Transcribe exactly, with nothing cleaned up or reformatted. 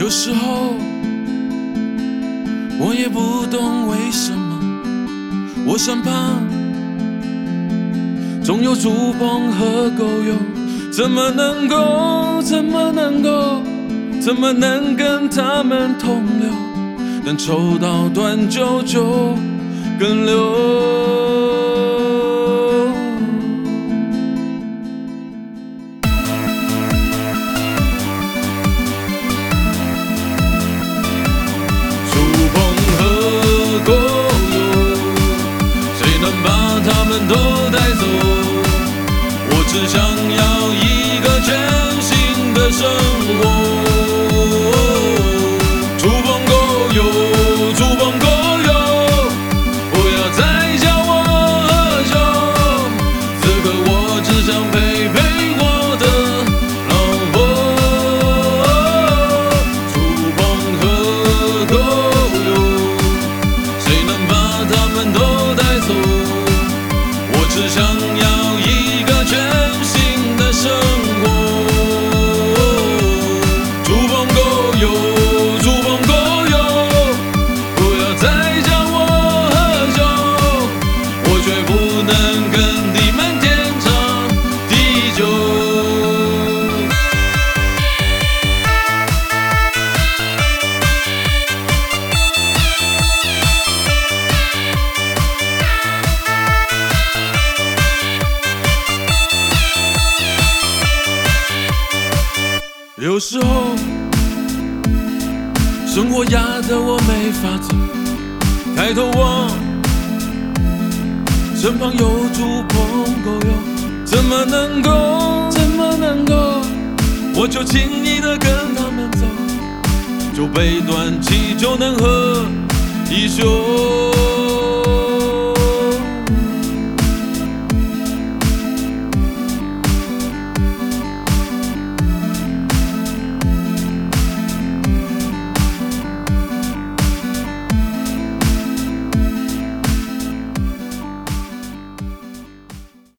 时候我也不懂为什么，我身旁总有猪朋和狗友，怎么能够，怎么能够，怎么能跟他们同流？但抽到断九九更流。他们都带走，我只想要一个全新的生活。猪朋狗友，猪朋狗友，不要再叫我喝酒，此刻我只想陪陪我的老婆。猪朋和狗友，谁能把他们都带走？只想要一个全新的生活。猪朋狗友，猪朋狗友，不要再叫我喝酒，我却不能跟你们天长地久。有时候生活压得我没法走，抬头望，身旁有猪朋狗友，怎么能够，怎么能够，我就轻易地跟他们走，酒杯端起就能喝一宿。